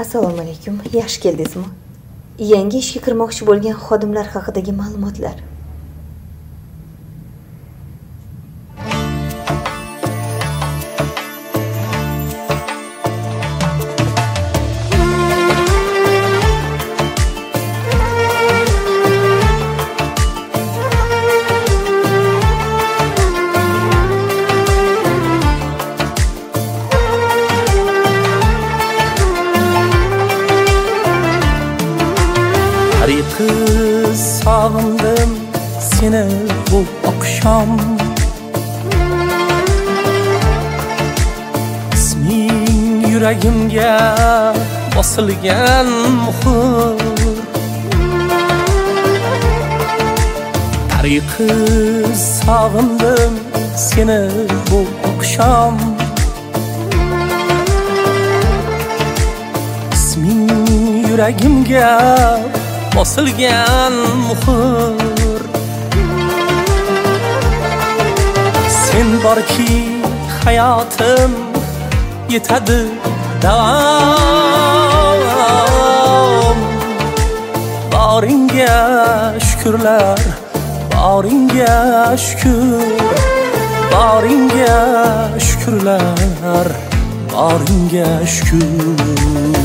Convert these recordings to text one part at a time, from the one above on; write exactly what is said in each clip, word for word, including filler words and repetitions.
Assalomu alaykum. Yaxshi keldingizmi? Yangi ishga kirmoqchi bo'lgan xodimlar haqidagi ma'lumotlar. Sağındım seni bu akşam, ismin yüreğimge basılgan muhr. Tariqi sağındım seni bu akşam, ismin yüreğimge basılgan muhr. Sen barki hayatım yetadi davom. Baringa şükürler, baringa şükür, baringa şükürler, baringa şükür.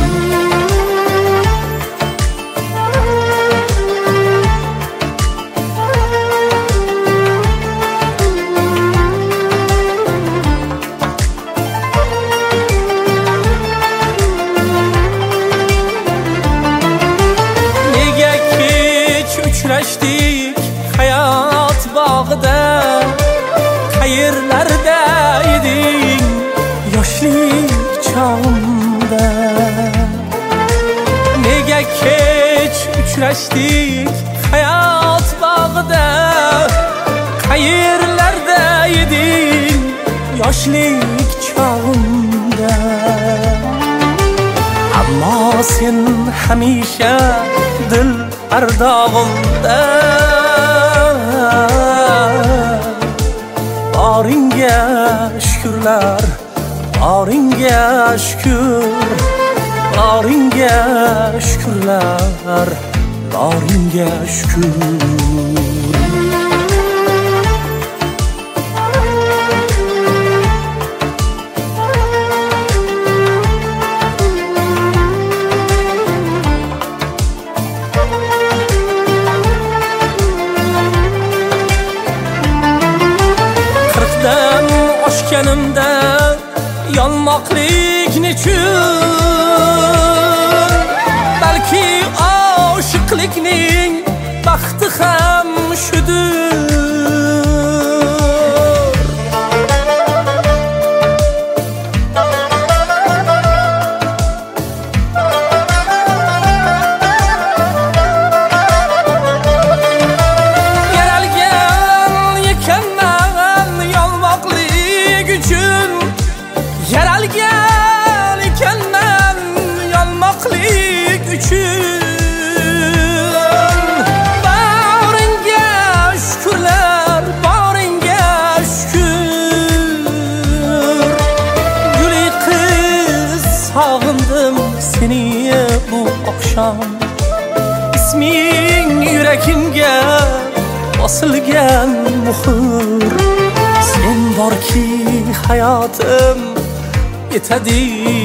Uchrashdik hayot bog'ida, qayerlarda eding yoshlik chog'imda. Nega kech uchrashdik hayot bog'ida, qayerlarda eding yoshlik chog'imda. Ammo sen hamisha dil ardog'imda. Baringa şükürler, baringa şükür, baringa şükürler, baringa şükür. Oshganimda yonmoqlik nechun? Balki oshiqlikning baxti ham shudur. Yaralgan ekanman yonmoqlik uchun, yaralgan ekanman yonmoqlik uchun. Baringa şükürler, baringa şükür. Guli qiz sog'indim seni bu akşam, isming yüreğimge basılgan muhr. Sen barki hayatım yetadi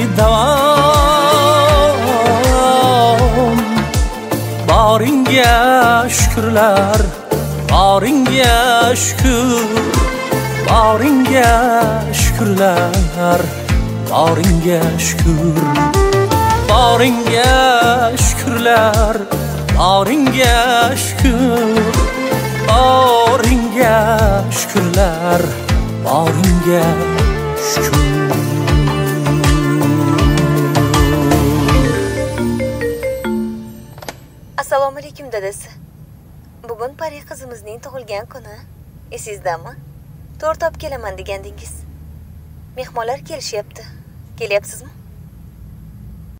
davom. Baringa şükürler, baringa şükür, baringa şükürler, baringa şükür, baringa şükürler, baringa şükür, baringa şükürler, baringa şükür. Assalomu alaykum dadasi. Bugun Pari qizimizning tug'ilgan kuni. Esizdami? To'rt olib kelaman degandingiz. Mehmonlar kelishyapti. Kelyapsizmi?